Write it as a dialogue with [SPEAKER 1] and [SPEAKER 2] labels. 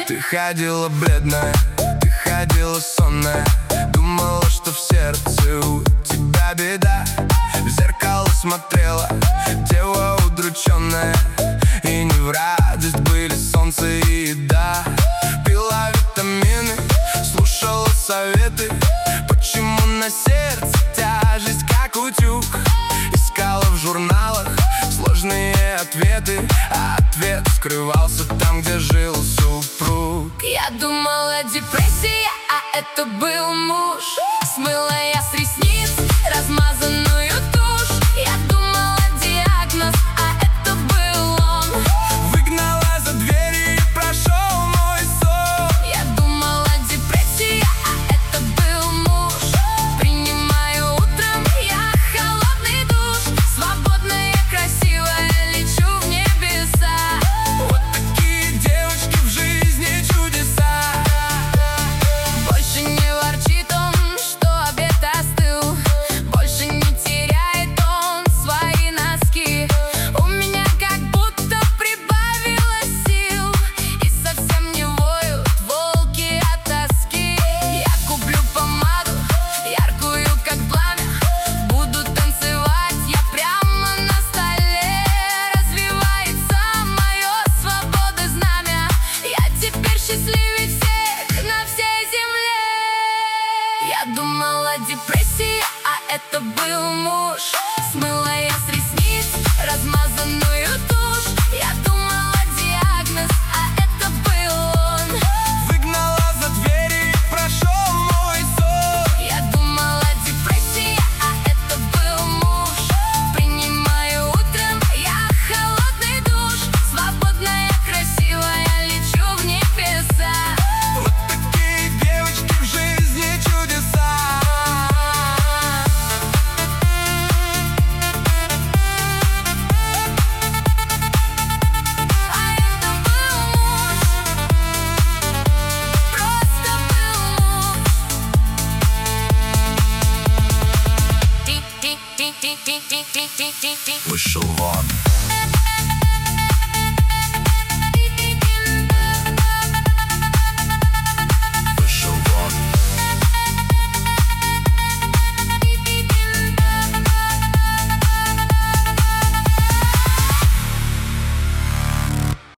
[SPEAKER 1] Ты ходила бледная, ты ходила сонная, думала, что в сердце у тебя беда. В зеркало смотрела, тело удрученное, и не в радость были солнце и еда. Пила витамины, слушала советы. Почему на сердце тяжесть, как утюг? Искала в журналах сложные ответы, а ответ скрывался там, где жил супруг.
[SPEAKER 2] Я думала, депрессия, а это был муж. Смыла я с ресниц размазанную тушь. Я думала, диагноз, а это был он.
[SPEAKER 1] Выгнала за двери и прошел мой сон.
[SPEAKER 2] Я думала, депрессия, а это был муж. Принимаю утром я холодный душ. Свободная, красивая, лечу в небеса.
[SPEAKER 1] Вот такие девочки в жизни чудеса.
[SPEAKER 2] Больше не ворчит он, что обед остыл. Больше не теряет он свои носки. У меня как будто прибавилось сил, и совсем не воют волки от тоски. Я куплю помаду, яркую как пламя. Буду танцевать я прямо на столе. Развивается мое свободы знамя. Я теперь счастливее всех на всей земле. Я думала, депрессия, а это был муж. Смыла я с ресниц размазанную тушь. Я думала, диагноз, а это был он.
[SPEAKER 1] Выгнала за двери и прошел мой сон.
[SPEAKER 2] Я думала, депрессия, а это был муж. Принимаю утром я холодный душ. Свободная, красивая, лечу в небеса.
[SPEAKER 1] Вот такие девочки в жизни чудеса.
[SPEAKER 2] А это был муж. Просто был муж.
[SPEAKER 1] Вышел вон.